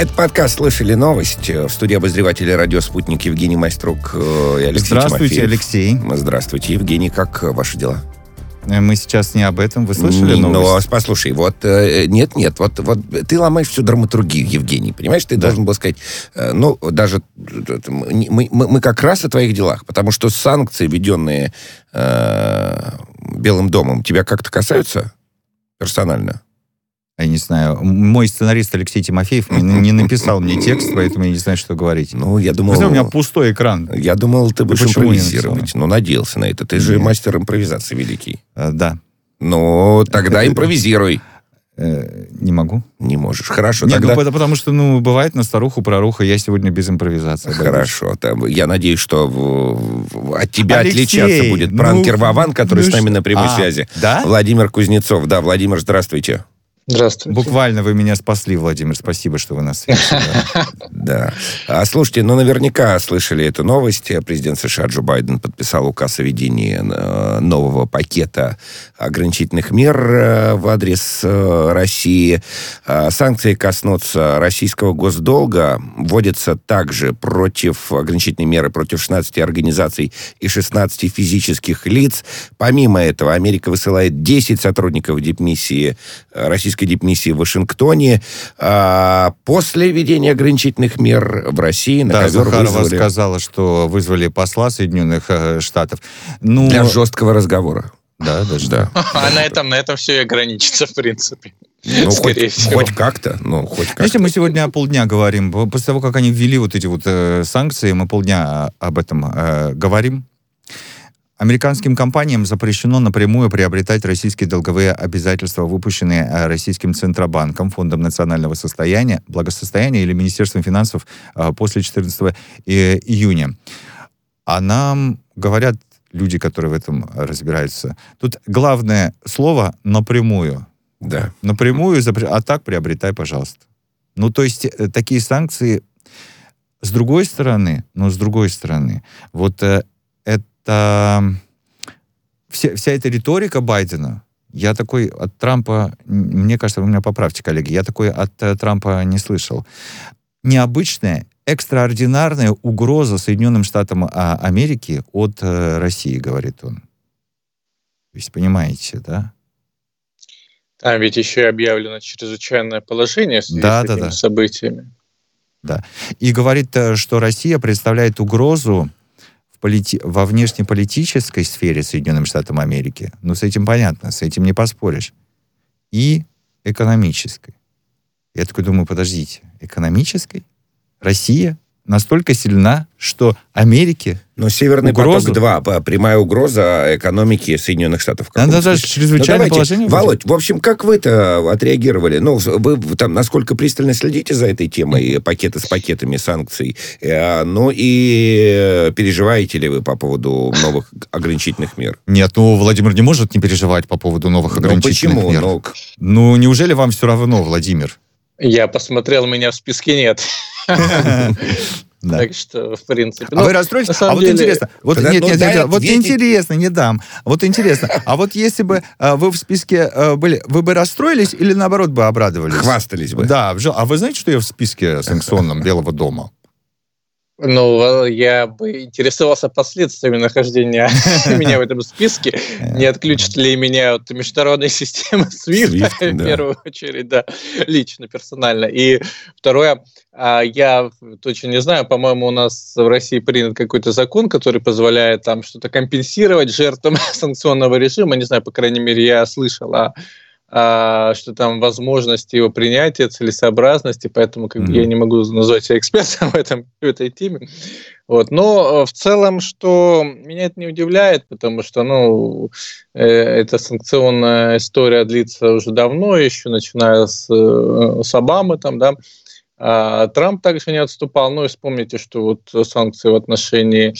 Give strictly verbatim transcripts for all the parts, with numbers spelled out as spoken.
Это подкаст «Слышали новость». В студии обозревателя радио «Спутник» Евгений Майструк и Алексей Здравствуйте, Тимофеев. Алексей. Здравствуйте, Евгений. Как ваши дела? Мы сейчас не об этом. Вы слышали не, новость? Но послушай, вот нет-нет, вот, вот ты ломаешь всю драматургию, Евгений. Понимаешь, ты да. должен был сказать, ну, даже мы, мы, мы как раз о твоих делах, потому что санкции, введенные э, Белым домом, тебя как-то касаются персонально? Я не знаю. Мой сценарист Алексей Тимофеев не написал мне текст, поэтому я не знаю, что говорить. Ну, я думал... Знаете, у меня пустой экран. Я думал, ты будешь Почему импровизировать. Ну, надеялся на это. Ты Нет. же мастер импровизации великий. А, да. Ну, тогда импровизируй. Не могу. Не можешь. Хорошо. Нет, тогда... ну, потому что, ну, бывает на старуху проруха, я сегодня без импровизации. Хорошо. Там, я надеюсь, что в... от тебя Алексей, отличаться будет пранкер ну, Вован, который ну, с нами что? на прямой а, связи. Да? Владимир Кузнецов. Да, Владимир, здравствуйте. Здравствуйте. Буквально вы меня спасли, Владимир. Спасибо, что вы нас связали. Да. А слушайте, ну наверняка слышали эту новость. Президент США Джо Байден подписал указ о введении нового пакета ограничительных мер в адрес России. Санкции коснутся российского госдолга. Вводятся также против ограничительные меры против шестнадцати организаций и шестнадцати физических лиц. Помимо этого, Америка высылает десять сотрудников дипмиссии российской дипмиссии в Вашингтоне. А после введения ограничительных мер в России на да, ковер Захарова вызвали... сказала, что вызвали посла Соединенных Штатов. Ну... Для жесткого разговора. Да, даже да. А на этом, на этом все и ограничится, в принципе. Ну, хоть, хоть как-то. Ну, хоть как-то. Знаете, мы сегодня полдня говорим. После того, как они ввели вот эти вот э, санкции, мы полдня об этом э, говорим. Американским компаниям запрещено напрямую приобретать российские долговые обязательства, выпущенные российским Центробанком, Фондом национального состояния, благосостояния или Министерством финансов после четырнадцатого июня. А нам говорят люди, которые в этом разбираются, тут главное слово «напрямую». Да. Напрямую, а так приобретай, пожалуйста. Ну, то есть такие санкции с другой стороны, ну, с другой стороны, вот это вся, вся эта риторика Байдена, я такой от Трампа, мне кажется, вы меня поправьте, коллеги, я такой от Трампа не слышал. Необычная, экстраординарная угроза Соединенным Штатам Америки от России, говорит он. То есть, понимаете, да? Там ведь еще и объявлено чрезвычайное положение в связи да, с да, этими да. событиями. Да. И говорит, что Россия представляет угрозу полити... во внешнеполитической сфере Соединенным Штатам Америки. Ну, с этим понятно, с этим не поспоришь. И экономической. Я такой думаю, подождите, экономической? Россия настолько сильна, что Америке Но Северный угрозу... поток-два, прямая угроза экономики Соединенных Штатов. Надо даже чрезвычайное ну, положение. Володь, в общем, как вы-то отреагировали? Ну, вы там насколько пристально следите за этой темой, пакеты с пакетами санкций? Ну и переживаете ли вы по поводу новых ограничительных мер? Нет, ну, Владимир не может не переживать по поводу новых ограничительных ну, почему? мер. Ну, ну, неужели вам все равно, Владимир? Я посмотрел, меня в списке нет. Да. Так что, в принципе... А ну, вы расстроитесь? А вот деле... интересно. Вот, Когда, нет, ну, нет, нет, нет, вот интересно, не дам. Вот интересно. А вот если бы а, вы в списке а, были, вы бы расстроились или, наоборот, бы обрадовались? Хвастались бы. Да. А вы знаете, что я в списке санкционном Белого дома? Ну, я бы интересовался последствиями нахождения меня в этом списке. Не отключат ли меня от международной системы свифт, в первую очередь, да, лично, персонально. И второе, я точно не знаю, по-моему, у нас в России принят какой-то закон, который позволяет там что-то компенсировать жертвам санкционного режима. Не знаю, по крайней мере, я слышал о что там возможности его принятия, целесообразности, поэтому как бы, mm-hmm. я не могу назвать себя экспертом в, этом, в этой теме. Вот. Но в целом, что меня это не удивляет, потому что ну, э, эта санкционная история длится уже давно, еще начиная с, с Обамы, там, да. А Трамп также не отступал. Ну и вспомните, что вот санкции в отношении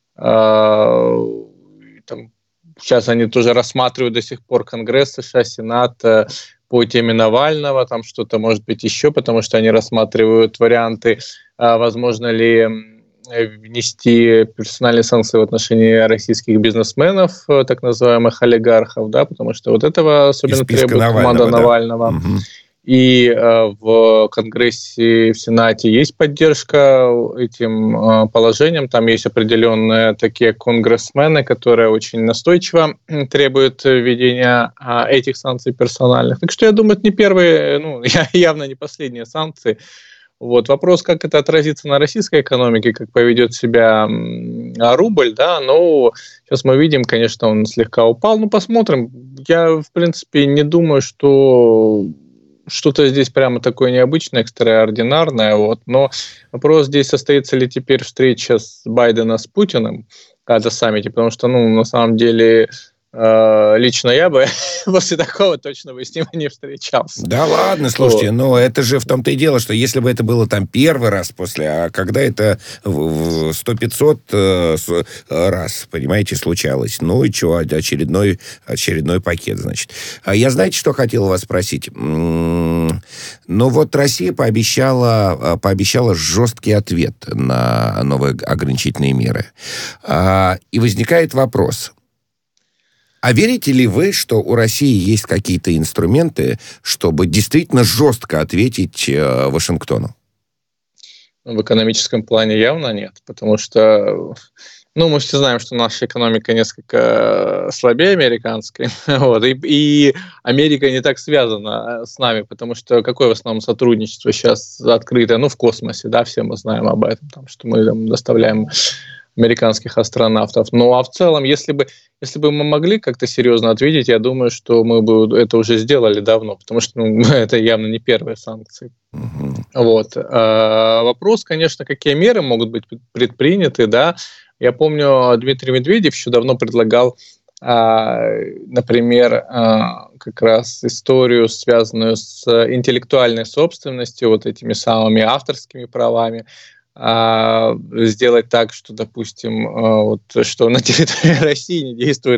а, там, сейчас они тоже рассматривают до сих пор Конгресс США, Сенат по теме Навального, там что-то может быть еще, потому что они рассматривают варианты, возможно ли внести персональные санкции в отношении российских бизнесменов, так называемых олигархов, да, потому что вот этого особенно требует Навального, команда да? Навального. Угу. и э, в Конгрессе, в Сенате есть поддержка этим э, положениям. Там есть определенные такие конгрессмены, которые очень настойчиво требуют введения э, этих санкций персональных. Так что я думаю, это не первые, ну, явно не последние санкции. Вот. Вопрос, как это отразится на российской экономике, как поведет себя рубль, да, но сейчас мы видим, конечно, он слегка упал, ну, посмотрим. Я, в принципе, не думаю, что что-то здесь прямо такое необычное, экстраординарное, вот, но вопрос здесь, состоится ли теперь встреча с Байдена с Путиным на саммите, потому что, ну, на самом деле... Лично я бы после такого точно бы с ним не встречался. Да ладно, слушайте, вот. Но это же в том-то и дело, что если бы это было там первый раз после, а когда это сто-пятьсот раз, понимаете, случалось, ну и что, очередной, очередной пакет, значит. А я, знаете, что хотел вас спросить? Ну вот Россия пообещала, пообещала жесткий ответ на новые ограничительные меры. И возникает вопрос... А верите ли вы, что у России есть какие-то инструменты, чтобы действительно жестко ответить э, Вашингтону? В экономическом плане явно нет, потому что, ну, мы все знаем, что наша экономика несколько слабее американской, вот, и, и Америка не так связана с нами, потому что какое в основном сотрудничество сейчас открытое, ну, в космосе, да, все мы знаем об этом, там, что мы там доставляем американских астронавтов. Ну, а в целом, если бы, если бы мы могли как-то серьезно ответить, я думаю, что мы бы это уже сделали давно, потому что ну, это явно не первые санкции. Uh-huh. Вот. А вопрос, конечно, какие меры могут быть предприняты, да. Я помню, Дмитрий Медведев еще давно предлагал, например, как раз историю, связанную с интеллектуальной собственностью, вот этими самыми авторскими правами, сделать так, что, допустим, вот, что на территории России не действуют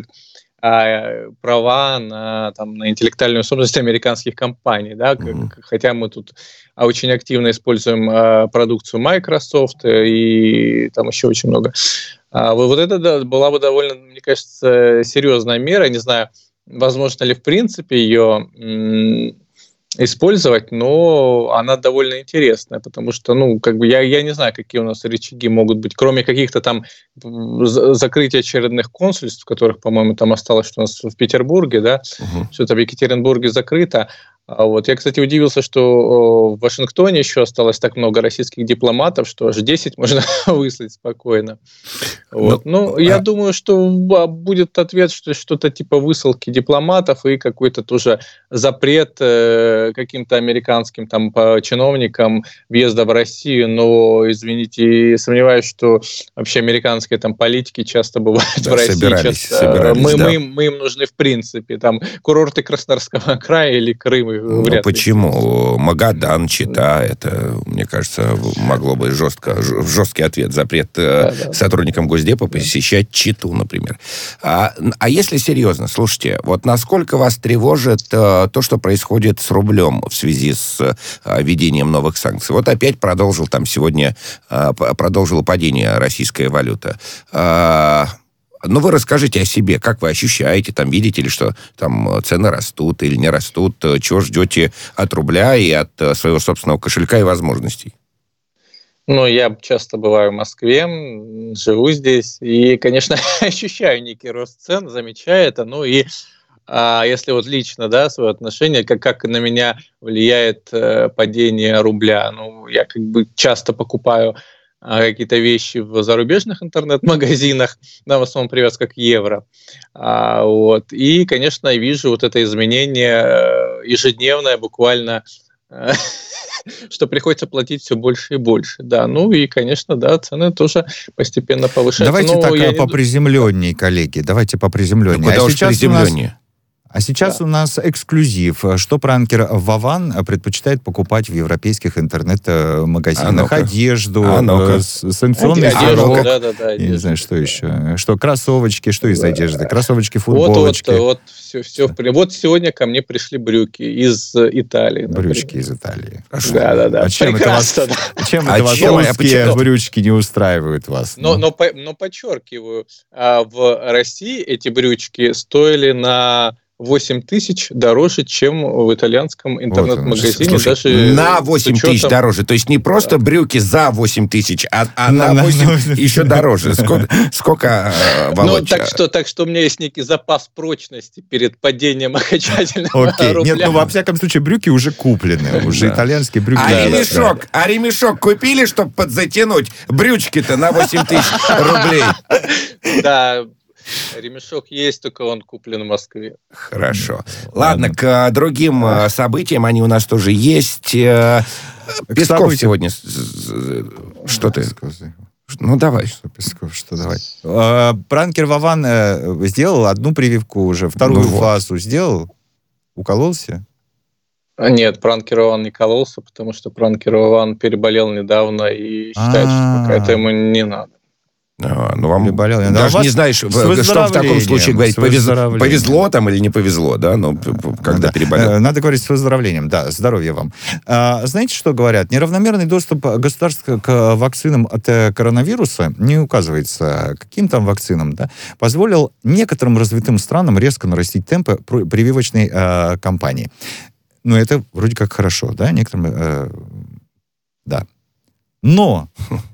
а, права на, там, на интеллектуальную собственность американских компаний, да, mm-hmm. хотя мы тут очень активно используем а, продукцию Microsoft и там еще очень много. А, вот это да, была бы довольно, мне кажется, серьезная мера, не знаю, возможно ли в принципе ее м- использовать, но она довольно интересная, потому что, ну, как бы я, я не знаю, какие у нас рычаги могут быть, кроме каких-то там закрытия очередных консульств, которых, по-моему, там осталось, что у нас в Петербурге, да, угу. Что-то в Екатеринбурге закрыто. А вот. Я, кстати, удивился, что в Вашингтоне еще осталось так много российских дипломатов, что аж десять можно выслать спокойно. Вот. Ну, ну, я а... думаю, что будет ответ, что что-то типа высылки дипломатов и какой-то тоже запрет э, каким-то американским там чиновникам въезда в Россию. Но, извините, сомневаюсь, что вообще американские там политики часто бывают да, в России. Собирались, часто, собирались, мы, да. мы, мы им нужны в принципе. Там курорты Краснодарского края или Крым. Ну, почему? Ли. Магадан, Чита, это, мне кажется, могло бы жестко, жесткий ответ, запрет да, да. сотрудникам Госдепа посещать Читу, например. А, а если серьезно, слушайте, вот насколько вас тревожит а, то, что происходит с рублем в связи с а, введением новых санкций? Вот опять продолжил там сегодня, а, продолжила падение российская валюта. А, Ну, вы расскажите о себе, как вы ощущаете, там, видите ли, что там цены растут или не растут, чего ждете от рубля и от своего собственного кошелька и возможностей? Ну, я часто бываю в Москве, живу здесь, и, конечно, ощущаю некий рост цен, замечаю это, ну и а если вот лично, да, свое отношение, как, как на меня влияет э, падение рубля, ну, я как бы часто покупаю какие-то вещи в зарубежных интернет-магазинах, да, в основном привязка к евро. А, вот. И, конечно, я вижу вот это изменение ежедневное буквально, что приходится платить все больше и больше. Да. Ну и, конечно, да, цены тоже постепенно повышаются. Давайте но так я поприземленней, не... коллеги, давайте поприземленней. Ну, куда а уж приземленнее? А сейчас да. у нас эксклюзив. Что пранкер Вован предпочитает покупать в европейских интернет-магазинах? А одежду, а санкционный сырок. Да, да, да, я не знаю, что еще. Что, кроссовочки, что из одежды? Кроссовочки, футболочки. Вот, вот, вот, все, все. Вот сегодня ко мне пришли брюки из Италии. Брючки из Италии. Да, да, да. А чем это вас, чем это вас русские брючки не устраивают вас? Но, но, но подчеркиваю, в России эти брючки стоили на восемь тысяч дороже, чем в итальянском интернет-магазине. Вот, слушай, даже на восемь учетом... тысяч дороже. То есть не просто да. брюки за восемь тысяч, а, а на, на восемь еще дороже. Сколько, сколько Володь? Ну, так что, так что у меня есть некий запас прочности перед падением окончательного Окей. рубля. Нет, ну, во всяком случае, брюки уже куплены. Уже да. итальянские брюки. А ремешок, да. а ремешок купили, чтобы подзатянуть брючки-то на восемь тысяч рублей? Да, ремешок есть, только он куплен в Москве. Хорошо. Ладно, Ладно. к другим событиям, они у нас тоже есть. Песков событиям. Сегодня... Что ты? Ну, давай. Что, Песков, что давай? Пранкер Вован сделал одну прививку уже, вторую ну, фазу вот. сделал? Укололся? Нет, пранкер Вован не кололся, потому что пранкер Вован переболел недавно и считает, что пока это ему не надо. А, ну, вам переболел. Даже не знаешь, что в таком случае говорить, повезло, повезло там или не повезло, да, ну, когда да. переболел. Надо говорить с выздоровлением, да, здоровья вам. А, знаете, что говорят? Неравномерный доступ государств к вакцинам от коронавируса, не указывается, каким там вакцинам, да, позволил некоторым развитым странам резко нарастить темпы прививочной а, кампании. Ну, это вроде как хорошо, да, некоторым, а, да. Но...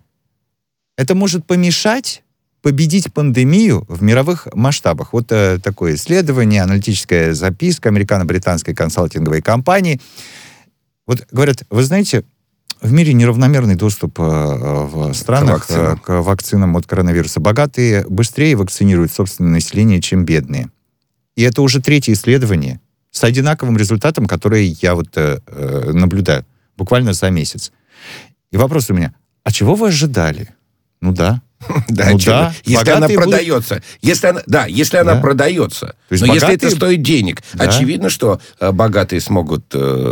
это может помешать победить пандемию в мировых масштабах. Вот э, такое исследование, аналитическая записка американо-британской консалтинговой компании. Вот говорят, вы знаете, в мире неравномерный доступ э, в странах к вакцинам. Э, к вакцинам от коронавируса. Богатые быстрее вакцинируют собственное население, чем бедные. И это уже третье исследование с одинаковым результатом, которое я вот э, э, наблюдаю буквально за месяц. И вопрос у меня, а чего вы ожидали? Ну да. Да, ну, да. Если она продается. Будут... Если она, да, если она да. продается. То есть но богатые... если это стоит денег, да. очевидно, что э, богатые смогут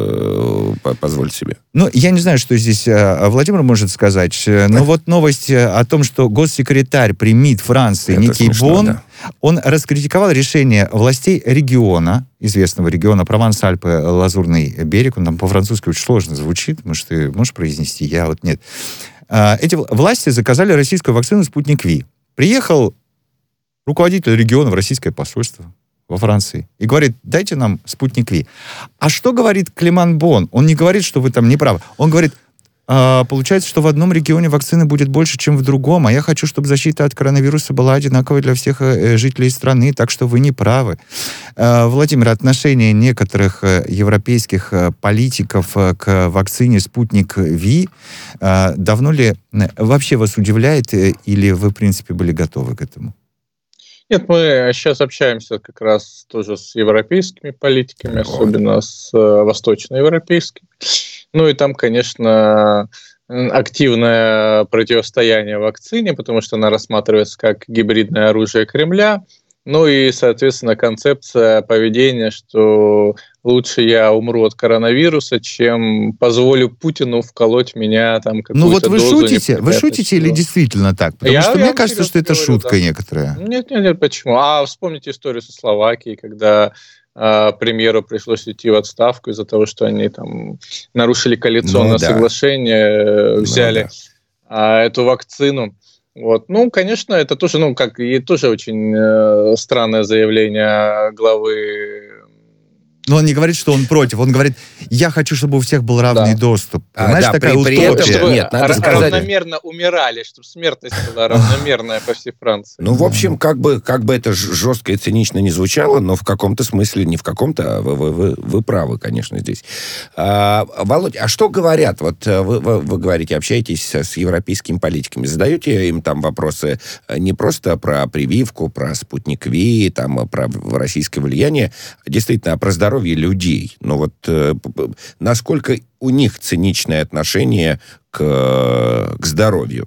э, позволить себе. Ну, я не знаю, что здесь э, Владимир может сказать. Но вот новость о том, что госсекретарь при МИД Франции это Ники смешно, Бон, да. он раскритиковал решение властей региона, известного региона Прованс-Альпы-Лазурный берег. Он там по-французски очень сложно звучит. Может, ты можешь произнести? Я вот нет. Эти власти заказали российскую вакцину «Спутник Ви». Приехал руководитель региона в российское посольство во Франции и говорит, дайте нам «Спутник Ви». А что говорит Климан Бон? Он не говорит, что вы там не правы. Он говорит, а, получается, что в одном регионе вакцины будет больше, чем в другом, а я хочу, чтобы защита от коронавируса была одинаковой для всех э, жителей страны, так что вы не правы. Э, Владимир, отношение некоторых э, европейских э, политиков э, к вакцине «Спутник Ви» э, давно ли э, вообще вас удивляет, э, или вы, в принципе, были готовы к этому? Нет, мы сейчас общаемся как раз тоже с европейскими политиками, вот. особенно с э, восточноевропейскими. Ну и там, конечно, активное противостояние вакцине, потому что она рассматривается как гибридное оружие Кремля. Ну и, соответственно, концепция поведения, что лучше я умру от коронавируса, чем позволю Путину вколоть меня там какую-то Ну вот вы дозу шутите? Вы шутите или действительно так? Потому я, что я мне кажется, что это говорю, шутка да. некоторая. Нет, нет, нет, почему? А вспомните историю со Словакией, когда э, премьеру пришлось идти в отставку из-за того, что они там нарушили коалиционное ну, да. соглашение, взяли ну, да. э, эту вакцину. Вот. Ну, конечно, это тоже, ну, как и тоже очень э, странное заявление главы. Но он не говорит, что он против. Он говорит, я хочу, чтобы у всех был равный да. доступ. Понимаешь, а, да, такая при, утопия. При чтобы Нет, надо сказать... равномерно умирали, чтобы смертность была равномерная по всей Франции. Ну, в общем, как бы, как бы это жестко и цинично не звучало, но в каком-то смысле, не в каком-то, а вы, вы, вы, вы правы, конечно, здесь. А, Володь, а что говорят? Вот вы, вы, вы говорите, общаетесь с европейскими политиками, задаете им там вопросы не просто про прививку, про спутник Ви, там, про российское влияние, а действительно, про здоровье людей. Но вот э, насколько у них циничное отношение к, к здоровью?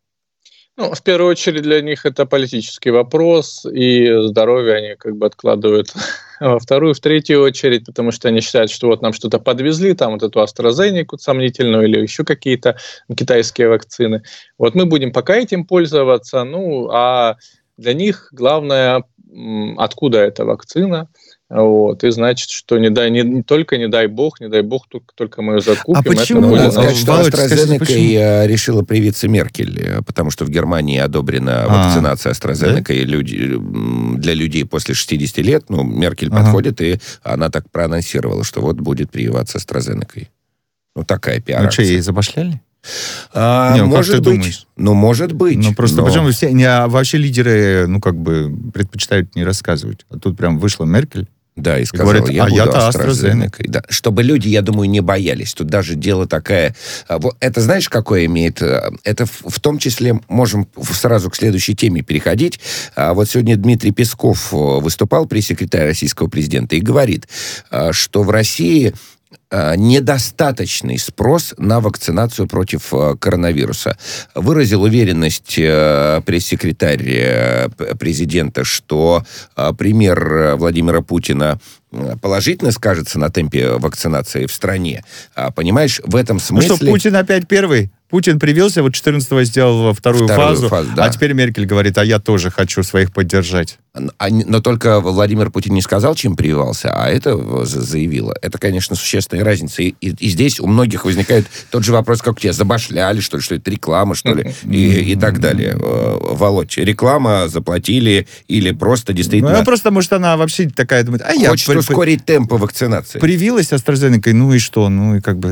Ну, в первую очередь для них это политический вопрос, и здоровье они как бы откладывают во вторую, в третью очередь, потому что они считают, что вот нам что-то подвезли, там вот эту AstraZeneca сомнительную или еще какие-то китайские вакцины. Вот мы будем пока этим пользоваться, ну, а для них главное, откуда эта вакцина, Вот, и значит, что не, дай, не, не только не дай бог, не дай бог, только, только мы ее закупим. А почему? Ну, будет... сказать, что AstraZeneca решила привиться Меркель, потому что в Германии одобрена а, вакцинация AstraZeneca да? и люди, для людей после шестидесяти лет. Ну, Меркель ага. подходит, и она так проанонсировала, что вот будет прививаться AstraZeneca. Ну, такая пиар-акция. Ну, что, ей забашляли? А, не, может быть. Думаешь? Ну, может быть. Ну, просто но... почему все, не, а вообще лидеры, ну, как бы, предпочитают не рассказывать. А тут прям вышла Меркель. Да, и сказала, говорит, я а буду AstraZeneca. Да, чтобы люди, я думаю, не боялись. Тут даже дело такое... Это знаешь, какое имеет... Это в том числе, можем сразу к следующей теме переходить. Вот сегодня Дмитрий Песков выступал, пресс-секретарь российского президента, и говорит, что в России... недостаточный спрос на вакцинацию против коронавируса. Выразил уверенность пресс-секретарь президента, что пример Владимира Путина положительно скажется на темпе вакцинации в стране. Понимаешь, в этом смысле... Ну что, Путин опять первый? Путин привился, вот четырнадцатого сделал вторую, вторую фазу, фазу да. а теперь Меркель говорит, а я тоже хочу своих поддержать. А, но только Владимир Путин не сказал, чем прививался, а это заявила. Это, конечно, существенная разница. И, и, и здесь у многих возникает тот же вопрос, как тебя забашляли, что ли, что это реклама, что ли, и, и так далее. Володь, реклама, заплатили, или просто действительно... Ну, просто, может, она вообще такая думает, а я... Хочет при... ускорить темпы вакцинации. Привилась AstraZeneca, ну и что? Ну и как бы...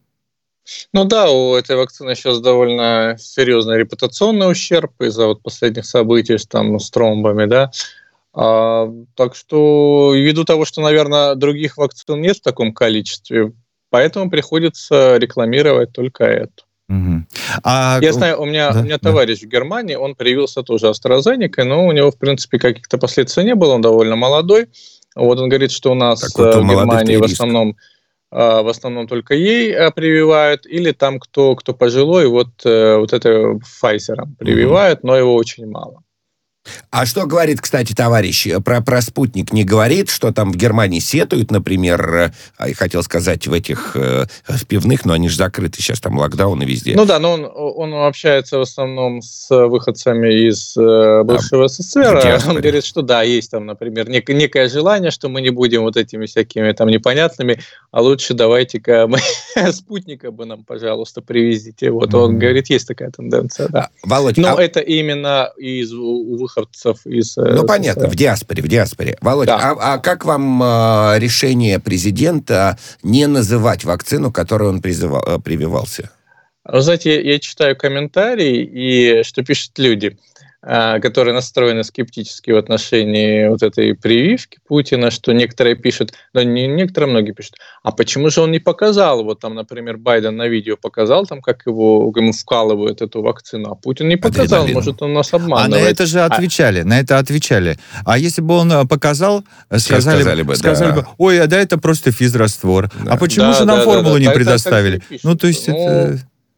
Ну да, у этой вакцины сейчас довольно серьезный репутационный ущерб из-за вот последних событий там, с тромбами, да. А, так что ввиду того, что, наверное, других вакцин нет в таком количестве, поэтому приходится рекламировать только эту. Угу. А... Я знаю, у меня, да, у меня да. товарищ в Германии, он привился тоже AstraZeneca, но у него, в принципе, каких-то последствий не было, он довольно молодой. Вот он говорит, что у нас вот в Германии в основном... в основном только ей прививают, или там кто, кто пожилой, вот, вот это Pfizer прививают, mm-hmm. но его очень мало. А что говорит, кстати, товарищ, про, про спутник не говорит, что там в Германии сетуют, например, я хотел сказать, в этих э, в пивных, но они же закрыты, сейчас там локдауны везде. Ну да, но он, он общается в основном с выходцами из э, бывшего а, СССР, он говорит, что да, есть там, например, нек- некое желание, что мы не будем вот этими всякими там непонятными, а лучше давайте-ка мы спутника бы нам, пожалуйста, привезите. Вот mm-hmm. он говорит, есть такая тенденция, да. Володь, но а... это именно из выходцев из... Ну, понятно, в диаспоре, в диаспоре. Володь, да. а, а как вам э, решение президента не называть вакцину, которой он призывал, прививался? Вы знаете, я, я читаю комментарии, и что пишут люди, э, которые настроены скептически в отношении вот этой прививки Путина, что некоторые пишут, да не некоторые, многие пишут, а почему же он не показал, вот там, например, Байден на видео показал, там, как его, ему вкалывают эту вакцину, а Путин не показал, Адреналин. Может, он нас обманывает. А на это же отвечали, а... на это отвечали. А если бы он показал, сказали, сказали, бы, сказали да. бы, ой, а да, это просто физраствор. Да. А почему да, же нам да, формулу да, да. не так, предоставили? Так, так ну, то есть ну... это...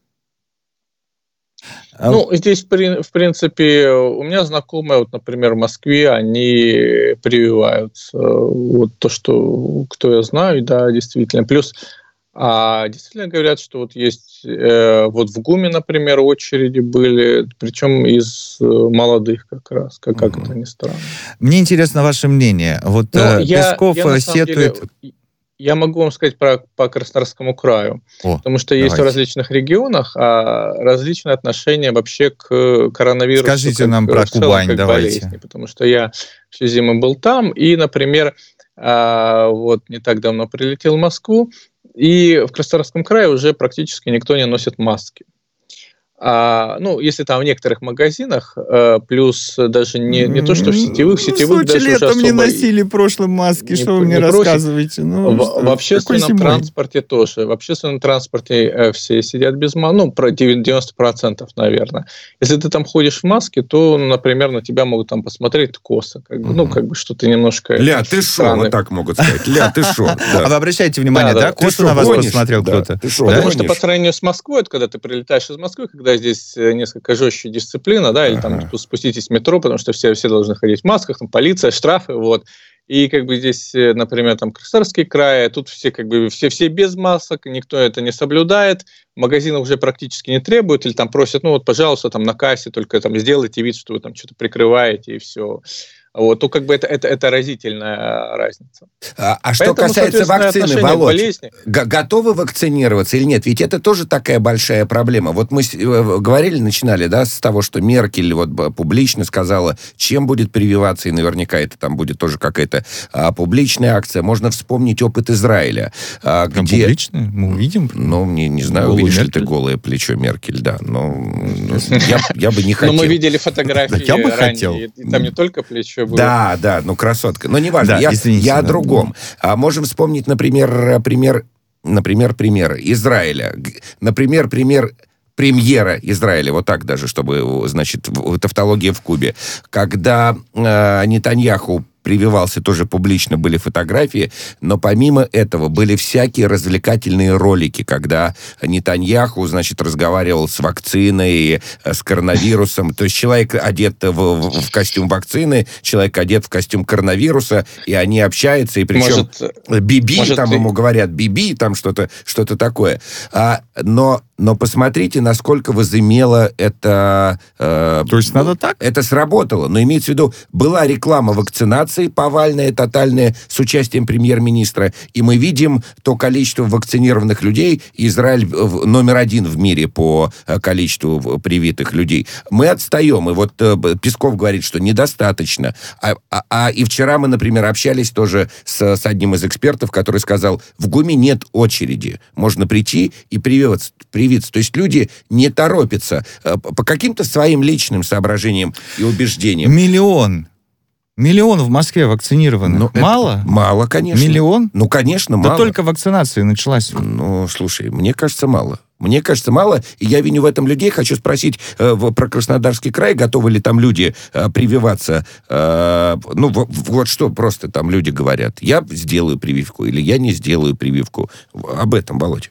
Ну, здесь, в принципе, у меня знакомые, вот, например, в Москве, они прививаются. Вот то, что, кто я знаю, да, действительно. Плюс, а, действительно говорят, что вот есть, э, вот в ГУМе, например, очереди были, причем из молодых как раз, как, как mm-hmm. это ни странно. Мне интересно ваше мнение. Вот ну, Песков я, я, сетует... Деле... Я могу вам сказать про, по Краснодарскому краю, О, потому что давайте. Есть в различных регионах а, различные отношения вообще к коронавирусу. Скажите как, нам про целом, Кубань, как давайте. Болезни, потому что я всю зиму был там, и, например, а, вот не так давно прилетел в Москву, и в Краснодарском крае уже практически никто не носит маски. А, ну, если там в некоторых магазинах, а, плюс даже не, не то, что в сетевых, в сетевых ну, даже летом не носили прошлым маски, не, что вы мне рассказываете? Ну, в, что? В общественном транспорте тоже. В общественном транспорте э, все сидят без маски, ну, про девяносто процентов, наверное. Если ты там ходишь в маске, то, например, на тебя могут там посмотреть косо, как бы, ну, как бы что-то немножко... Ля, ты шо, вот так могут сказать. Ля, ты шо. А вы обращаете внимание, да? Косо на вас посмотрел кто-то? Потому что по сравнению с Москвой, это когда ты прилетаешь из Москвы, когда здесь несколько жестче дисциплина, да, или там ага. спуститесь в метро, потому что все, все должны ходить в масках, там полиция, штрафы, вот. И как бы здесь, например, там Краснодарский край, тут все как бы все, все без масок, никто это не соблюдает, магазины уже практически не требуют, или там просят, ну вот, пожалуйста, там на кассе только там сделайте вид, что вы там что-то прикрываете, и все. Вот, то как бы это, это, это разительная разница. А, а что касается вакцины, Володь, г- готовы вакцинироваться или нет? Ведь это тоже такая большая проблема. Вот мы говорили, начинали, да, с того, что Меркель вот публично сказала, чем будет прививаться, и наверняка это там будет тоже какая-то а, публичная акция. Можно вспомнить опыт Израиля. А, где... Публичная? Мы увидим? Ну, не, не знаю, Голую увидишь Меркель? ли ты голое плечо Меркель, да. Но я, я бы не хотел. Но мы видели фотографии я бы ранее, хотел. И там не только плечо было. Да, да, ну красотка. Но неважно, Да, я, извините, я да. о другом. А можем вспомнить, например, пример, например, пример Израиля. Г- Например, пример премьера Израиля, вот так даже, чтобы, значит, в- тавтология в Кубе. Когда э, Нетаньяху прививался, тоже публично были фотографии, но помимо этого были всякие развлекательные ролики, когда Нетаньяху, значит, разговаривал с вакциной, э, с коронавирусом. То есть человек одет в, в- в костюм вакцины, человек одет в костюм коронавируса, и они общаются, и причем Может, Биби, может, там ты- ему говорят Биби, там что-то, что-то такое. А, но, но посмотрите, насколько возымело это... э, То есть надо так? Это сработало. Но имеется в виду, была реклама вакцинации повальная, тотальная, с участием премьер-министра, и мы видим то количество вакцинированных людей. Израиль в- номер один в мире по э, количеству в- привитых людей. Мы отстаем, и вот э, Б- Песков говорит, что недостаточно. А, а- а и вчера мы, например, общались тоже с, с одним из экспертов, который сказал, в ГУМе нет очереди. Можно прийти и привиться. привиться. То есть люди не торопятся э, по по каким-то своим личным соображениям и убеждениям. Миллион. Миллион в Москве вакцинированных. Ну, это Мало? Мало, конечно. Миллион? Ну, конечно, Да мало. только вакцинация началась. Ну, слушай, мне кажется, мало. Мне кажется, мало, и я виню в этом людей. Хочу спросить э, в- про Краснодарский край, готовы ли там люди э, прививаться? Э, ну, в- в- вот что просто там люди говорят. Я сделаю прививку или я не сделаю прививку. В- Об этом, Володя.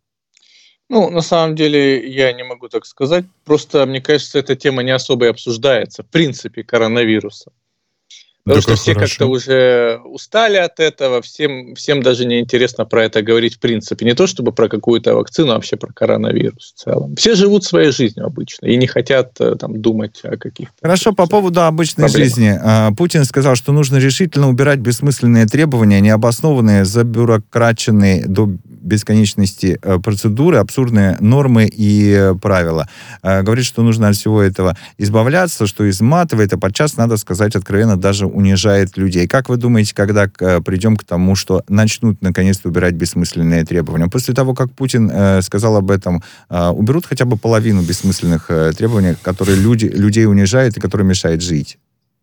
Ну, на самом деле, я не могу так сказать. Просто, мне кажется, эта тема не особо и обсуждается, в принципе, коронавируса. Потому Так что и все хорошо. как-то уже устали от этого, всем, всем даже не интересно про это говорить в принципе. Не то чтобы про какую-то вакцину, а вообще про коронавирус в целом. Все живут своей жизнью обычно и не хотят э, там думать о каких-то... Хорошо, по поводу обычной Проблема. жизни. А, Путин сказал, что нужно решительно убирать бессмысленные требования, необоснованные, забюрокраченные до бесконечности э, процедуры, абсурдные нормы и э, правила. А, Говорит, что нужно от всего этого избавляться, что изматывает, а подчас, надо сказать откровенно, даже унижает людей. Как вы думаете, когда э, придем к тому, что начнут наконец-то убирать бессмысленные требования? После того, как Путин э, сказал об этом, э, уберут хотя бы половину бессмысленных э, требований, которые люди, людей унижают и которые мешают жить?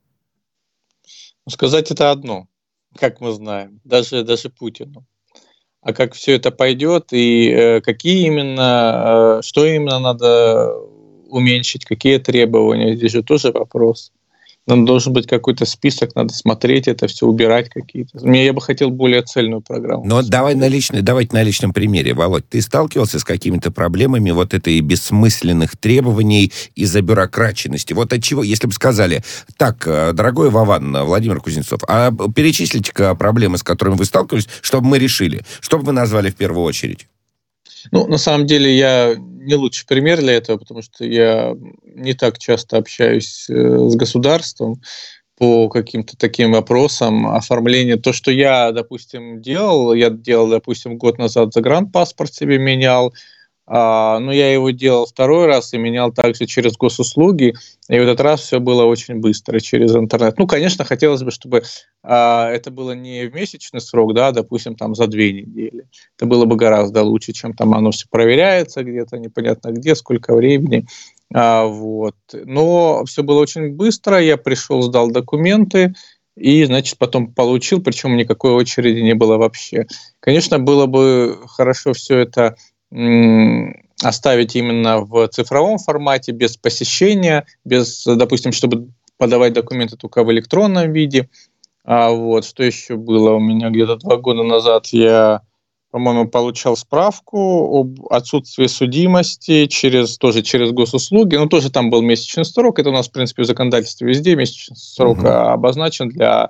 Сказать это одно, как мы знаем, даже, даже Путину. А как все это пойдет и э, какие именно, э, что именно надо уменьшить, какие требования, здесь же тоже вопрос. Нам должен быть какой-то список, надо смотреть это все, убирать какие-то. Мне я бы хотел более цельную программу. Но давай на личной, давайте на личном примере, Володь. Ты сталкивался с какими-то проблемами вот этой бессмысленных требований из-за бюрокраченности? Вот от чего, если бы сказали, так, э, дорогой Вован, Владимир Кузнецов, а перечислите-ка проблемы, с которыми вы сталкивались, чтобы мы решили, что бы вы назвали в первую очередь? Ну, на самом деле, я не лучший пример для этого, потому что я не так часто общаюсь э, с государством по каким-то таким вопросам оформления. То, что я, допустим, делал, я делал, допустим, год назад загранпаспорт себе менял, а, но я его делал второй раз и менял также через госуслуги, и в этот раз все было очень быстро через интернет. Ну, конечно, хотелось бы, чтобы а, это было не в месячный срок, да, допустим, там за две недели. Это было бы гораздо лучше, чем там оно все проверяется где-то, непонятно где, сколько времени. А, вот. Но все было очень быстро, я пришел, сдал документы, и, значит, потом получил, причем никакой очереди не было вообще. Конечно, было бы хорошо все это оставить именно в цифровом формате, без посещения, без, допустим, чтобы подавать документы только в электронном виде. А вот что еще было у меня где-то два года назад, я, по-моему, получал справку об отсутствии судимости через, тоже через госуслуги, но тоже там был месячный срок, это у нас, в принципе, в законодательстве везде месячный срок uh-huh. обозначен для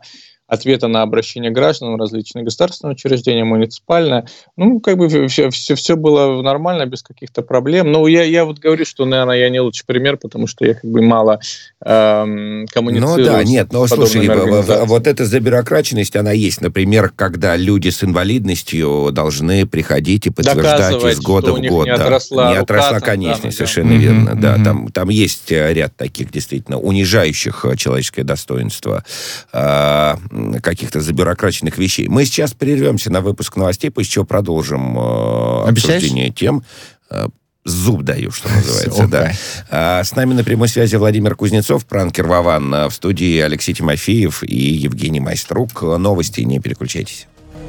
ответа на обращение граждан в различные государственные учреждения, муниципальные. Ну, как бы все, все, все было нормально, без каких-то проблем. Но я, я вот говорю, что, наверное, я не лучший пример, потому что я как бы мало эм, коммуницирую. Ну да, нет, но слушай, вот эта забюрократичность, она есть. Например, когда люди с инвалидностью должны приходить и подтверждать из года в год. Не отросла, не отросла рука, конечность, там, совершенно да. верно. Mm-hmm. Да, Mm-hmm. там, там есть ряд таких действительно унижающих человеческое достоинство э, каких-то забюрокраченных вещей. Мы сейчас прервемся на выпуск новостей, после чего продолжим э, обсуждение тем. Э, Зуб даю, что называется, да. А, с нами на прямой связи Владимир Кузнецов, пранкер Вован, в студии Алексей Тимофеев и Евгений Майструк. Новости, не переключайтесь.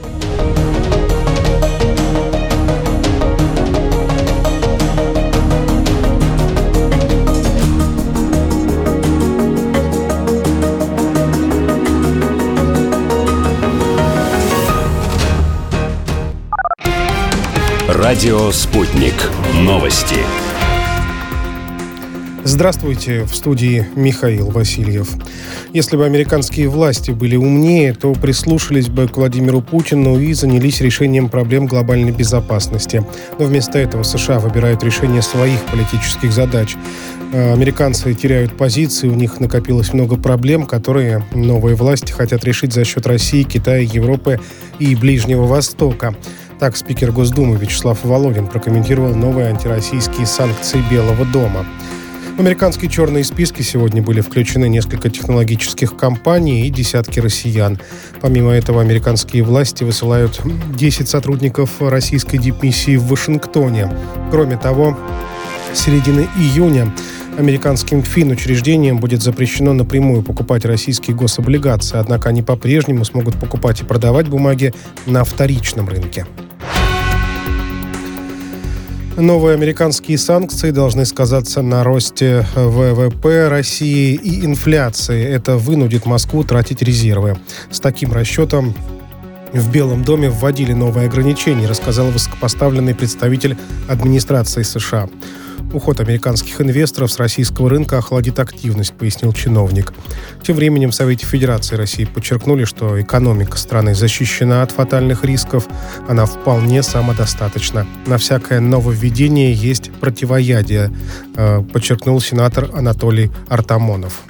Радио «Спутник». Новости. Здравствуйте, в студии Михаил Васильев. Если бы американские власти были умнее, то прислушались бы к Владимиру Путину и занялись решением проблем глобальной безопасности. Но вместо этого США выбирают решение своих политических задач. Американцы теряют позиции, у них накопилось много проблем, которые новые власти хотят решить за счет России, Китая, Европы и Ближнего Востока. Так спикер Госдумы Вячеслав Володин прокомментировал новые антироссийские санкции Белого дома. В американские черные списки сегодня были включены несколько технологических компаний и десятки россиян. Помимо этого, американские власти высылают десять сотрудников российской дипмиссии в Вашингтоне. Кроме того, с середины июня американским финучреждениям будет запрещено напрямую покупать российские гособлигации, однако они по-прежнему смогут покупать и продавать бумаги на вторичном рынке. Новые американские санкции должны сказаться на росте вэ вэ пэ России и инфляции. Это вынудит Москву тратить резервы. С таким расчетом в Белом доме вводили новые ограничения, рассказал высокопоставленный представитель администрации США. Уход американских инвесторов с российского рынка охладит активность, пояснил чиновник. Тем временем в Совете Федерации России подчеркнули, что экономика страны защищена от фатальных рисков, она вполне самодостаточна. На всякое нововведение есть противоядие, подчеркнул сенатор Анатолий Артамонов.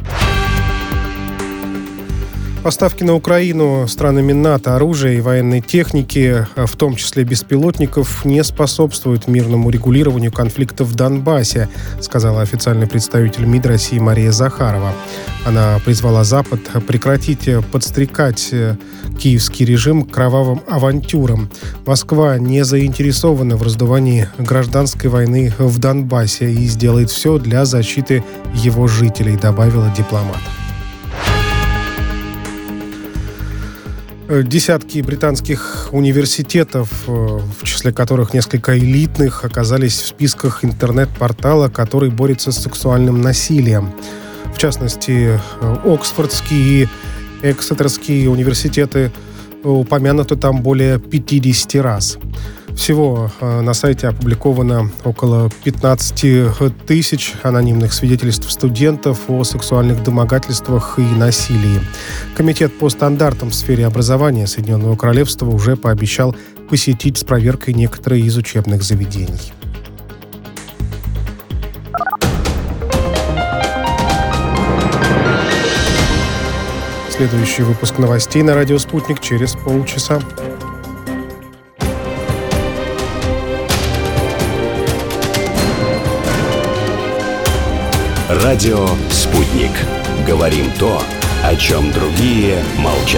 Поставки на Украину странами НАТО оружия и военной техники, в том числе беспилотников, не способствуют мирному регулированию конфликта в Донбассе, сказала официальный представитель МИД России Мария Захарова. Она призвала Запад прекратить подстрекать киевский режим к кровавым авантюрам. Москва не заинтересована в раздувании гражданской войны в Донбассе и сделает все для защиты его жителей, добавила дипломат. Десятки британских университетов, в числе которых несколько элитных, оказались в списках интернет-портала, который борется с сексуальным насилием. В частности, Оксфордские и Эксетерские университеты упомянуты там более пятьдесят раз. Всего на сайте опубликовано около пятнадцать тысяч анонимных свидетельств студентов о сексуальных домогательствах и насилии. Комитет по стандартам в сфере образования Соединенного Королевства уже пообещал посетить с проверкой некоторые из учебных заведений. Следующий выпуск новостей на радио «Спутник» через полчаса. Радио «Спутник». Говорим то, о чем другие молчат.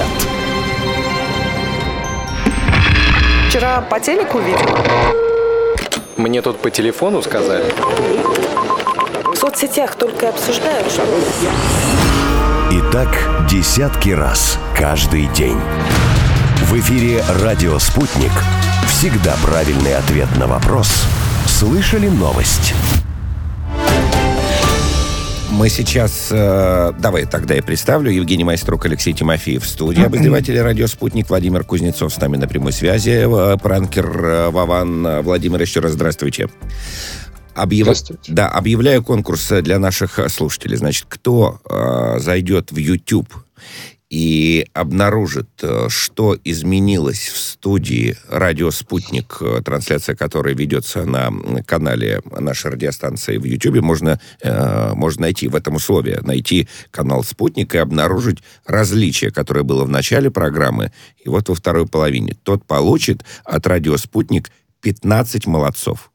Вчера по телеку видел. Мне тут по телефону сказали. В соцсетях только обсуждают, что... И так десятки раз каждый день. В эфире «Радио Спутник». Всегда правильный ответ на вопрос. Слышали новость? Мы сейчас... Э, давай тогда я представлю. Евгений Майструк, Алексей Тимофеев в студии. Обозреватели «Радио Спутник» Владимир Кузнецов с нами на прямой связи. Э, пранкер э, Вован. Владимир, еще раз здравствуйте. Объяв... Да, объявляю конкурс для наших слушателей. Значит, кто э, зайдет в YouTube и обнаружит, что изменилось в студии «Радио Спутник», трансляция которой ведется на канале нашей радиостанции в Ютьюбе, можно, э, можно найти в этом условии, найти канал «Спутник» и обнаружить различие, которое было в начале программы и вот во второй половине. Тот получит от «Радио Спутник» пятнадцать молодцов.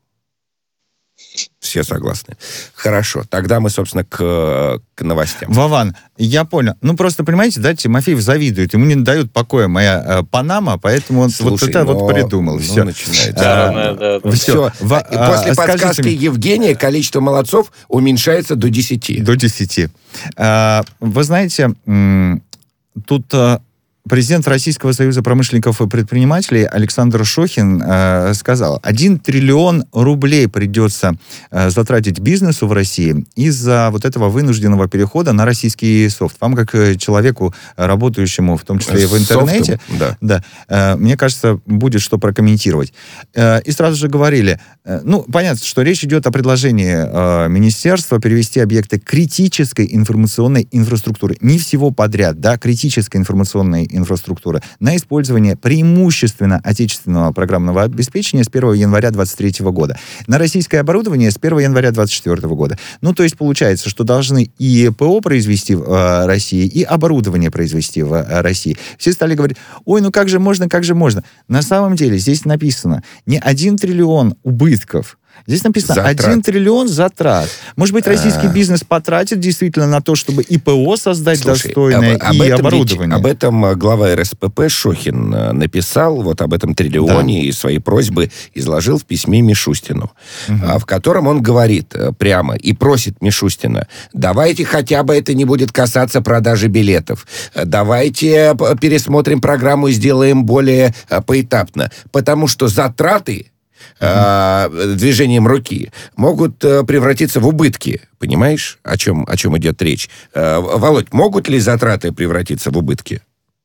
Все согласны. Хорошо. Тогда мы, собственно, к, к новостям. Вован, я понял. Ну, просто, понимаете, да, Тимофеев завидует. Ему не дает покоя моя э, Панама, поэтому он Слушай, вот это но, вот придумал. Ну, все. Начинается. Да, да, да, да. Все. Во, После а, подсказки мне... Евгения количество молодцов уменьшается до десяти. До десяти. А, вы знаете, м- тут... Президент Российского союза промышленников и предпринимателей Александр Шохин э, сказал, один триллион рублей придется э, затратить бизнесу в России из-за вот этого вынужденного перехода на российский софт. Вам, как человеку, работающему в том числе и в интернете, софтом, да. Да, э, мне кажется, будет что прокомментировать. Э, и сразу же говорили, э, ну, понятно, что речь идет о предложении э, министерства перевести объекты критической информационной инфраструктуры. Не всего подряд, да, критической информационной инфраструктуры, на использование преимущественно отечественного программного обеспечения с первого января двадцать третьего года. На российское оборудование с первого января двадцать четвёртого года. Ну, то есть получается, что должны и ПО произвести в э, России, и оборудование произвести в э, России. Все стали говорить, ой, ну как же можно, как же можно. На самом деле здесь написано не один триллион убытков, здесь написано затрат. один триллион затрат. Может быть, российский А-а-а. бизнес потратит действительно на то, чтобы и ПО создать Слушай, достойное, об, об и оборудование. Ведь, об этом глава эр эс пэ пэ Шохин написал, вот об этом триллионе, да. и свои просьбы изложил в письме Мишустину, угу. в котором он говорит прямо и просит Мишустина, давайте хотя бы это не будет касаться продажи билетов, давайте пересмотрим программу и сделаем более поэтапно, потому что затраты Uh-huh. движением руки, могут превратиться в убытки. Понимаешь, о чем, о чем идет речь? Володь, могут ли затраты превратиться в убытки?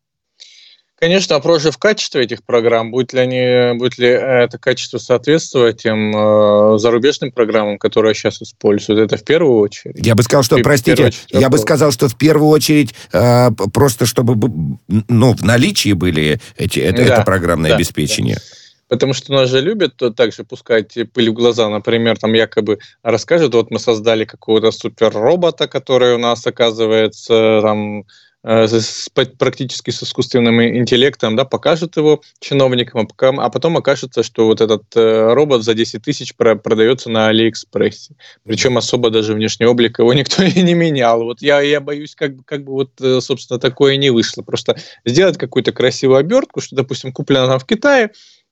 Конечно, вопрос же в качестве этих программ. Будет ли, они, будет ли это качество соответствовать тем э, зарубежным программам, которые сейчас используют? Это в первую очередь. Я бы сказал, что, простите, я бы сказал, что в первую очередь э, просто чтобы ну, в наличии были эти, это, да, это программное да, обеспечение. Да. Потому что нас же любят также пускать пыль в глаза. Например, там якобы расскажут, вот мы создали какого-то суперробота, который у нас, оказывается, там, с, практически с искусственным интеллектом, да, покажут его чиновникам, а потом окажется, что вот этот робот за десять тысяч продается на Алиэкспрессе. Причем особо даже внешний облик его никто и не менял. Вот я, я боюсь, как бы, как бы вот, собственно, такое не вышло. Просто сделать какую-то красивую обертку, что, допустим, куплено там в Китае,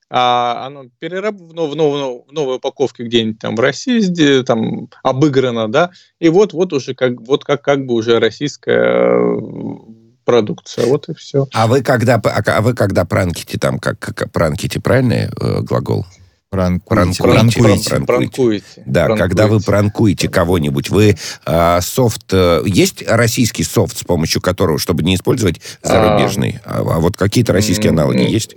а оно перераб... в, нов... в, нов... в новой упаковке где-нибудь там в России там обыграно, да, и вот, вот уже как, вот как, как бы уже российская продукция, вот и все. А вы когда, а вы когда пранките там, как, как пранките, правильный э, глагол? Пранкуете. Пранкуете. Пранкуете. Пранкуете. Да, пранкуете. Когда вы пранкуете кого-нибудь, вы э, софт... Э, есть российский софт, с помощью которого, чтобы не использовать зарубежный? А, а вот какие-то российские аналоги м- есть?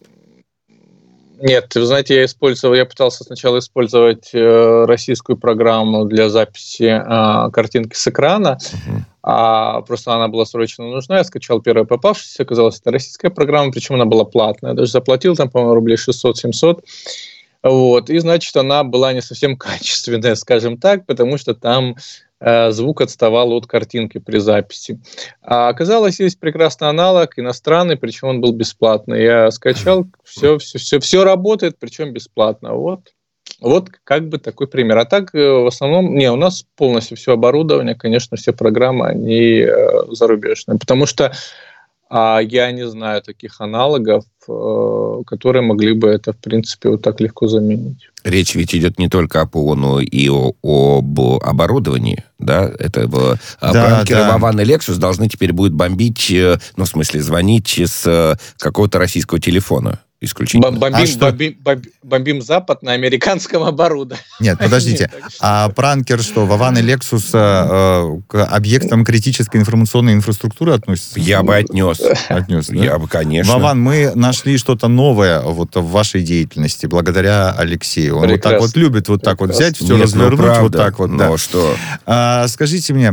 Нет, вы знаете, я использовал, я пытался сначала использовать э, российскую программу для записи э, картинки с экрана, uh-huh. а просто она была срочно нужна, я скачал первую попавшуюся, оказалось, это российская программа, причем она была платная, я даже заплатил там, по-моему, рублей шестьсот-семьсот, вот, и, значит, она была не совсем качественная, скажем так, потому что там э, звук отставал от картинки при записи. А оказалось, есть прекрасный аналог, иностранный, причем он был бесплатный. Я скачал, все, все, все, все работает, причем бесплатно. Вот. Вот как бы такой пример. А так, в основном, не, у нас полностью все оборудование, конечно, все программы, они э, зарубежные, потому что а я не знаю таких аналогов, которые могли бы это, в принципе, вот так легко заменить. Речь ведь идет не только о ПОНу и о, об оборудовании, да? Это да, пранкеры да. Вован и Lexus должны теперь будут бомбить, ну, в смысле, звонить с какого-то российского телефона. Исключительно. Бомбим, а бомбим, бомбим, бомбим Запад на американском оборудовании. Нет, подождите. А пранкер что, Вован и Lexus э, к объектам критической информационной инфраструктуры относятся? Я бы отнес. Отнес, да? Я бы, конечно. Вован, мы нашли что-то новое вот в вашей деятельности, благодаря Алексею. Он Прекрасно. вот так вот любит вот так Прекрасно. вот взять, все Нет, развернуть, ну, правда, вот так вот. Ну да. что? А, скажите мне,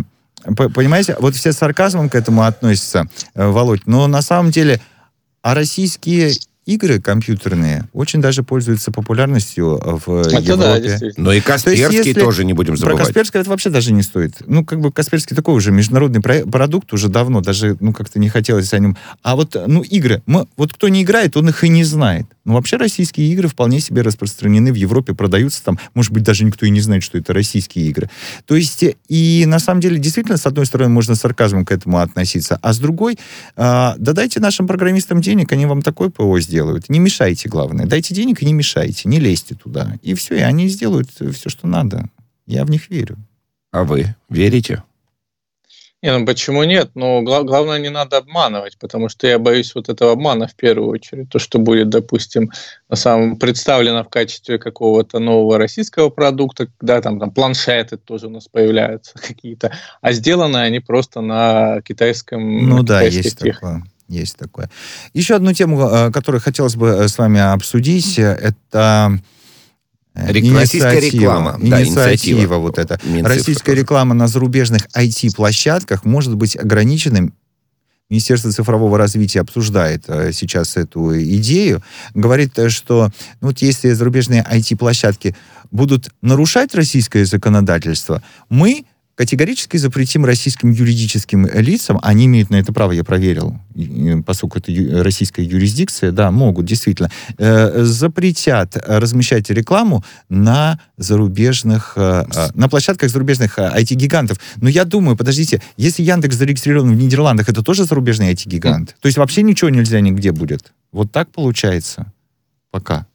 понимаете, вот все с сарказмом к этому относятся, Володь, но на самом деле, а российские игры компьютерные очень даже пользуются популярностью в это Европе. Да, но и Касперский то если... тоже не будем забывать. Про Касперский это вообще даже не стоит. Ну, как бы Касперский такой уже международный про- продукт уже давно, даже, ну, как-то не хотелось о нем. А вот, ну, игры, мы, вот кто не играет, он их и не знает. Но вообще российские игры вполне себе распространены в Европе, продаются там, может быть, даже никто и не знает, что это российские игры. То есть, и на самом деле, действительно, с одной стороны, можно с сарказмом к этому относиться, а с другой, э, да дайте нашим программистам денег, они вам такое ПО сделают. Делают. Не мешайте, главное. Дайте денег и не мешайте. Не лезьте туда. И все, и они сделают все, что надо. Я в них верю. А вы верите? Не, ну почему нет? Но гла- главное, не надо обманывать, потому что я боюсь вот этого обмана в первую очередь. То, что будет, допустим, на самом представлено в качестве какого-то нового российского продукта, когда там, там планшеты тоже у нас появляются какие-то, а сделаны они просто на китайском Ну на да, есть технике. такое. Есть такое. Еще одну тему, которую хотелось бы с вами обсудить, это российская реклама. Инициатива, да, инициатива вот эта. Минцифры Российская тоже. Реклама на зарубежных ай ти-площадках может быть ограниченным. Министерство цифрового развития обсуждает сейчас эту идею. Говорит, что ну, вот если зарубежные ай ти-площадки будут нарушать российское законодательство, мы категорически запретим российским юридическим лицам, они имеют на это право, я проверил, поскольку это ю, российская юрисдикция, да, могут действительно, э, запретят размещать рекламу на зарубежных, э, на площадках зарубежных ай ти-гигантов. Но я думаю, подождите, если Яндекс зарегистрирован в Нидерландах, это тоже зарубежный ай ти-гигант? Mm. То есть вообще ничего нельзя нигде будет? Вот так получается пока.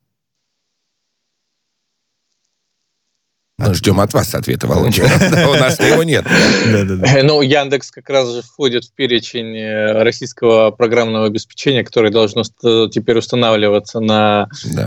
Ну, ждем от вас ответа, Володя. У нас его нет. Ну, Яндекс как раз же входит в перечень российского программного обеспечения, которое должно теперь устанавливаться на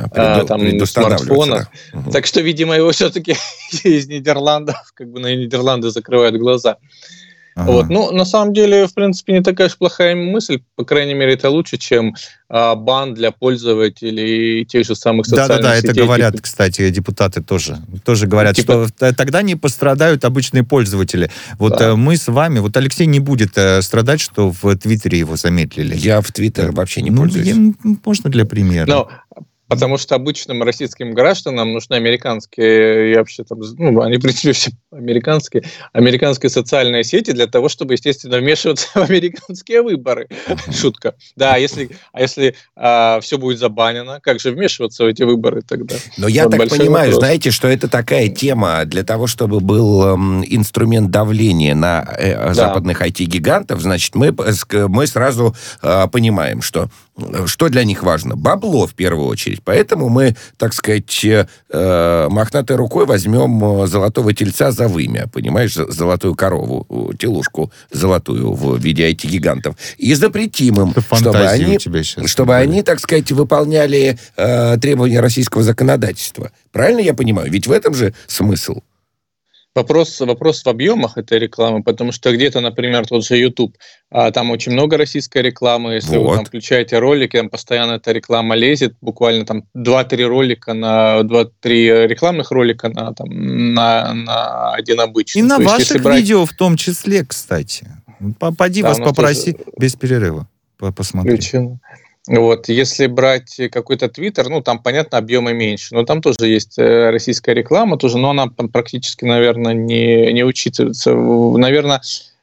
смартфонах. Так что, видимо, его все-таки из Нидерландов, как бы на Нидерланды закрывают глаза. Ага. Вот. Ну, на самом деле, в принципе, не такая уж плохая мысль. По крайней мере, это лучше, чем а, бан для пользователей тех же самых социальных да, да, да, сетей. Да-да-да, это говорят, кстати, депутаты тоже. Тоже говорят, типа... что тогда не пострадают обычные пользователи. Вот да. мы с вами... Вот Алексей не будет э, страдать, что в Твиттере его замедлили. Я в Твиттер вообще не ну, пользуюсь. Я, можно для примера. Но... Потому что обычным российским гражданам нужны американские, и вообще там, ну, они, в принципе, все американские, американские социальные сети для того, чтобы, естественно, вмешиваться в американские выборы. Uh-huh. Шутка. Да, если, а если а, все будет забанено, как же вмешиваться в эти выборы тогда? Но я вот так понимаю, вопрос. Знаете, что это такая тема для того, чтобы был эм, инструмент давления на э, да. западных ай ти-гигантов, значит, мы, мы сразу э, понимаем, что что для них важно? Бабло, в первую очередь. Поэтому мы, так сказать, э, мохнатой рукой возьмем золотого тельца за вымя, понимаешь, золотую корову, телушку золотую в виде ай ти-гигантов, и запретим им, чтобы они, чтобы они, так сказать, выполняли э, требования российского законодательства. Правильно я понимаю? Ведь в этом же смысл. Вопрос, вопрос в объемах этой рекламы, потому что где-то, например, тот же YouTube, а, там очень много российской рекламы, если вот. Вы там включаете ролики, там постоянно эта реклама лезет, буквально там два-три ролика на два-три рекламных ролика на, там, на, на один обычный. И на То ваших есть, брать... видео в том числе, кстати. Поди да, вас попроси тоже... без перерыва посмотреть. Включено. Вот, если брать какой-то Твиттер, ну, там, понятно, объемы меньше, но там тоже есть российская реклама, тоже, но она там практически, наверное, не, не учитывается. Наверное,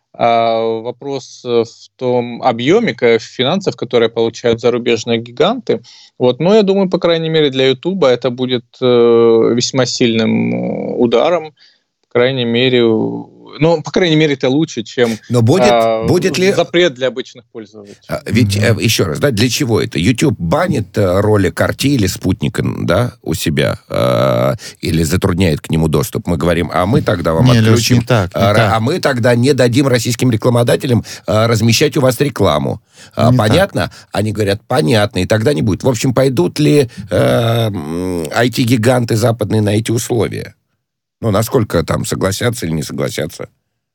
вопрос в том объеме финансов, которые получают зарубежные гиганты. Вот, но я думаю, по крайней мере, для Ютуба это будет весьма сильным ударом, по крайней мере... Ну, по крайней мере, это лучше, чем Но будет, а, будет ли... запрет для обычных пользователей. Ведь, mm-hmm. еще раз, да, для чего это? YouTube банит ролик эр ти или спутника, да, у себя, э, или затрудняет к нему доступ. Мы говорим, а мы тогда вам не, отключим, Леш, не так, не а, так. а мы тогда не дадим российским рекламодателям а, размещать у вас рекламу. А, понятно? Так. Они говорят, понятно, и тогда не будет. В общем, пойдут ли э, ай ти-гиганты западные на эти условия? Ну, насколько там согласятся или не согласятся?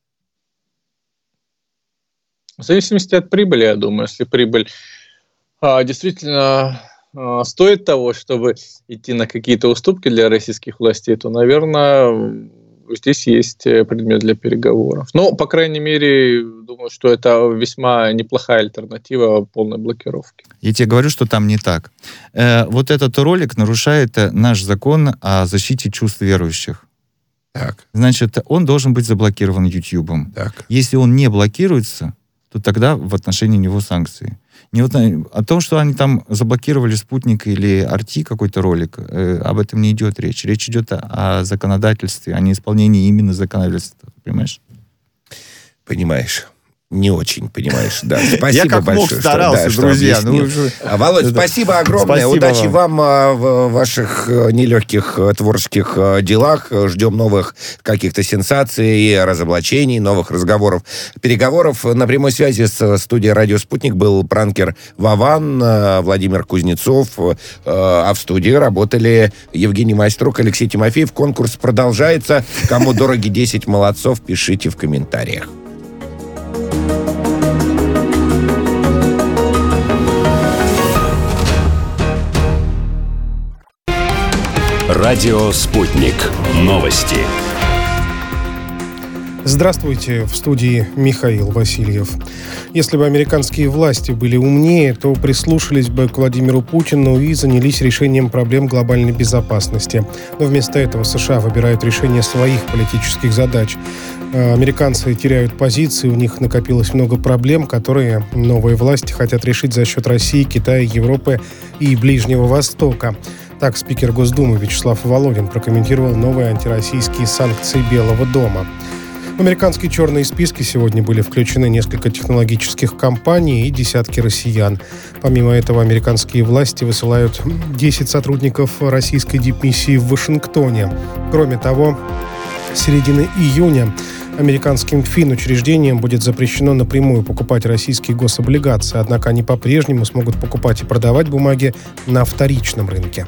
В зависимости от прибыли, я думаю. Если прибыль а, действительно а, стоит того, чтобы идти на какие-то уступки для российских властей, то, наверное, здесь есть предмет для переговоров. Но, по крайней мере, думаю, что это весьма неплохая альтернатива полной блокировке. Я тебе говорю, что там не так. Э, вот этот ролик нарушает наш закон о защите чувств верующих. Так. Значит, он должен быть заблокирован Ютьюбом. Так. Если он не блокируется, то тогда в отношении него санкции. Не вот о том, что они там заблокировали «Спутник» или «Арти» какой-то ролик, э, об этом не идет речь. Речь идет о, о законодательстве, о неисполнении именно законодательства. Понимаешь? Понимаешь. Не очень, понимаешь, да. Спасибо Я как большое. мог старался, что, да, друзья. Что ну, а, Володь, это... спасибо огромное. Спасибо Удачи вам. вам а, в ваших нелегких творческих а, делах. Ждем новых каких-то сенсаций, разоблачений, новых разговоров, переговоров. На прямой связи с студией «Радио Спутник» был пранкер Вован, а, Владимир Кузнецов. А, а в студии работали Евгений Майструк, Алексей Тимофеев. Конкурс продолжается. Кому дороги десять молодцов, пишите в комментариях. Радио «Спутник». Новости. Здравствуйте, в студии Михаил Васильев. Если бы американские власти были умнее, то прислушались бы к Владимиру Путину и занялись решением проблем глобальной безопасности. Но вместо этого США выбирают решение своих политических задач. Американцы теряют позиции, у них накопилось много проблем, которые новые власти хотят решить за счет России, Китая, Европы и Ближнего Востока. Так спикер Госдумы Вячеслав Володин прокомментировал новые антироссийские санкции Белого дома. В американские черные списки сегодня были включены несколько технологических компаний и десятки россиян. Помимо этого, американские власти высылают десять сотрудников российской дипмиссии в Вашингтоне. Кроме того, с середины июня американским финучреждениям будет запрещено напрямую покупать российские гособлигации, однако они по-прежнему смогут покупать и продавать бумаги на вторичном рынке.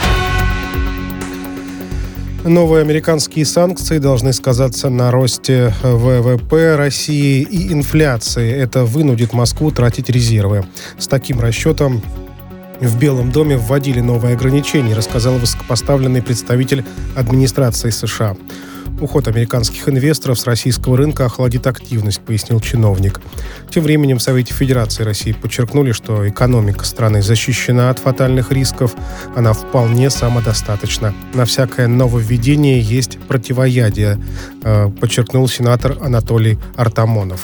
Новые американские санкции должны сказаться на росте вэ вэ пэ России и инфляции. Это вынудит Москву тратить резервы. С таким расчетом в Белом доме вводили новые ограничения, рассказал высокопоставленный представитель администрации США. Уход американских инвесторов с российского рынка охладит активность, пояснил чиновник. Тем временем в Совете Федерации России подчеркнули, что экономика страны защищена от фатальных рисков, она вполне самодостаточна. На всякое нововведение есть противоядие, подчеркнул сенатор Анатолий Артамонов.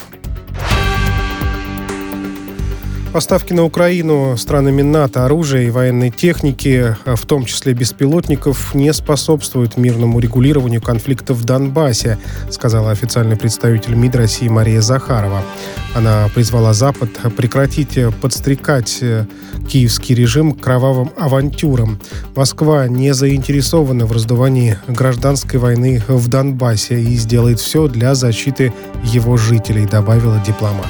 Поставки на Украину странами НАТО оружия и военной техники, в том числе беспилотников, не способствуют мирному регулированию конфликта в Донбассе, сказала официальный представитель МИД России Мария Захарова. Она призвала Запад прекратить подстрекать киевский режим к кровавым авантюрам. Москва не заинтересована в раздувании гражданской войны в Донбассе и сделает все для защиты его жителей, добавила дипломат.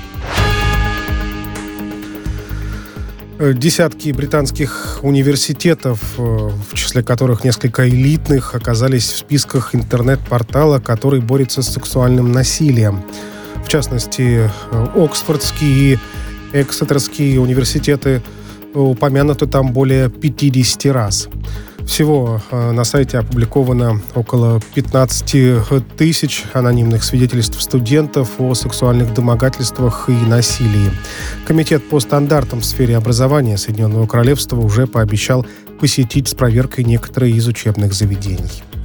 Десятки британских университетов, в числе которых несколько элитных, оказались в списках интернет-портала, который борется с сексуальным насилием. В частности, Оксфордские и Эксетерские университеты упомянуты там более пятьдесят раз. Всего на сайте опубликовано около пятнадцать тысяч анонимных свидетельств студентов о сексуальных домогательствах и насилии. Комитет по стандартам в сфере образования Соединенного Королевства уже пообещал посетить с проверкой некоторые из учебных заведений.